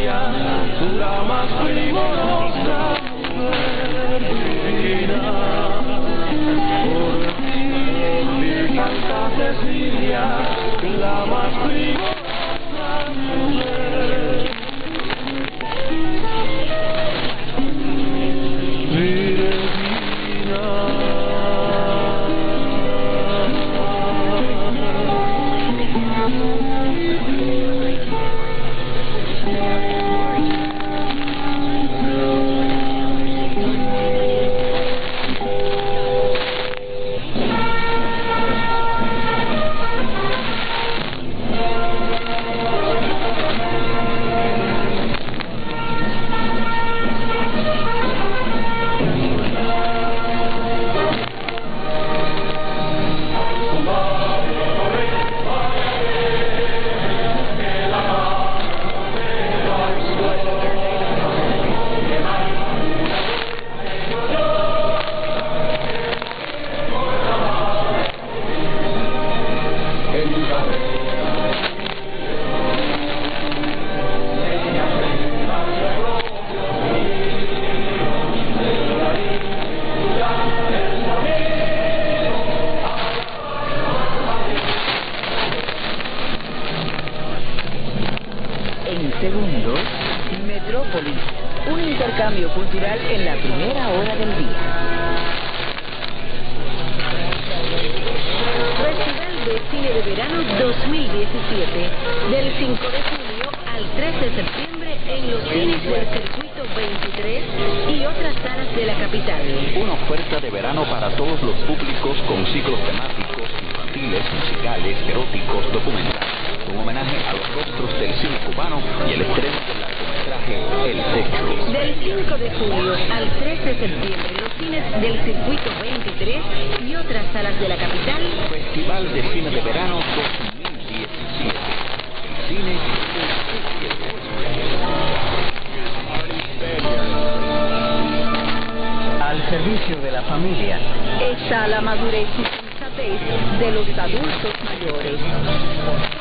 Cecilia, la más primorosa mujer divina. Por ti me canta Cecilia, la más primorosa mujer. Segundos, Metrópolis, un intercambio cultural en la primera hora del día. Festival de Cine de Verano 2017, del 5 de julio al 3 de septiembre en los cines del Circuito 23 y otras salas de la capital. Una oferta de verano para todos los públicos con ciclos temáticos, infantiles, musicales, eróticos, documentales, un homenaje a los rostros del cine cubano y el estreno del largometraje El Techo. Del 5 de julio al 3 de septiembre en los cines del Circuito 23 y otras salas de la capital. Festival de Cine de Verano 2017. El cine al servicio de la familia. Está la madurez y sensatez de los adultos mayores.